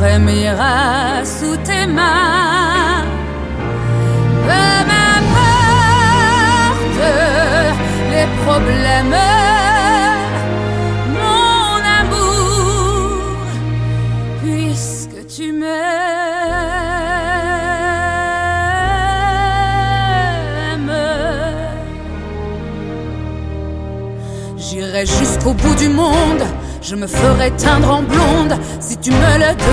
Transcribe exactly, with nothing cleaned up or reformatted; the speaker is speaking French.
frémira sous tes mains. Peu m'importe les problèmes, mon amour, puisque tu m'aimes. J'irai jusqu'au bout du monde, je me ferai teindre en blonde si tu me le demandes.